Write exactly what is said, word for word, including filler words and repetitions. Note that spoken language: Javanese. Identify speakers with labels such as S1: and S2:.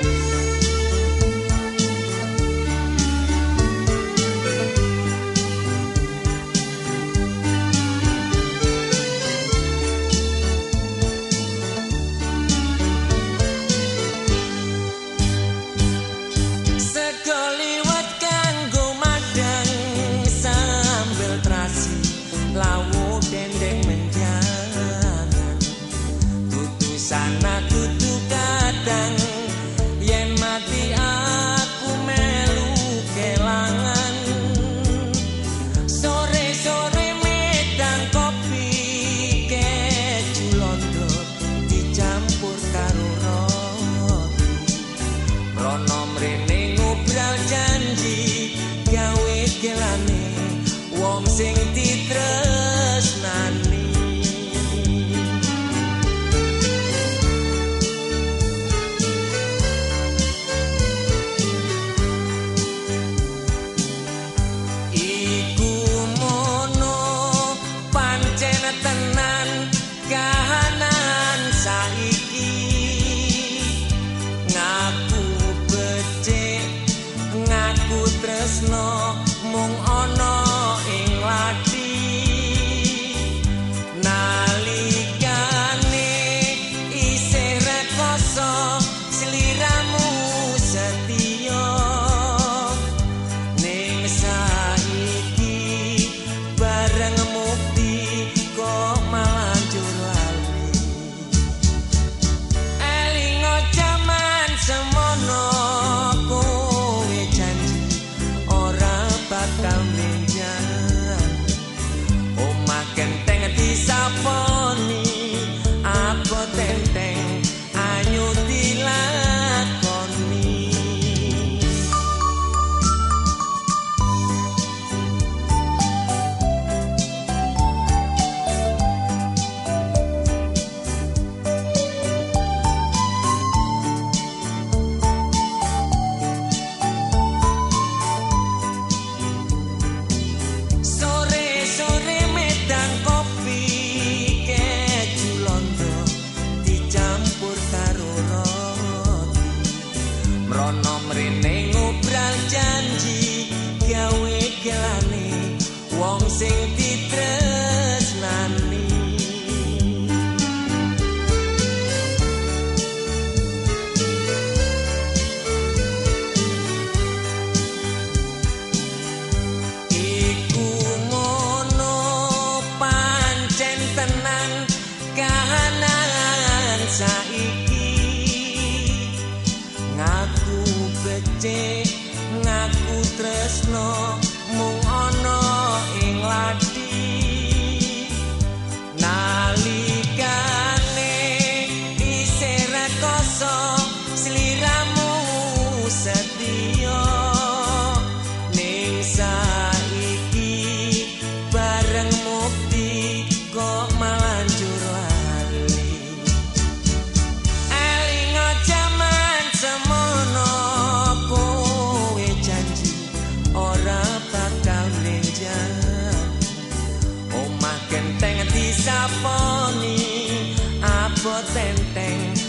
S1: Sana kudu kadang yen mati aku melu kelangan sore-sore medang kopi keju londo dicampur karo roti rono mrene ngobrol janji gawe gelane wong sing ditresnani. Tenan kahanan saiki ngaku becik ngaku tresno mung ana ing lati nalikane isih rekoso sliramu setya ning saiki bareng mukti kok malanjur lali elingo jaman semono kowe janji ora bakal menjan omah genteng disaponi apa tenteng ayo dilakoni. Rono mrene ngobrol janji gawe gelane wong sing ditresnani. Iku ngono pancen tenan kahanan saiki ngaku becik ngaku tresno mung ana ing lati nalikane isih rekoso sliramu setya ning saiki bareng mukti kok malanjur lali elingo jaman semono kowe janji ora bakal menjan omah genteng disaponi apa tenteng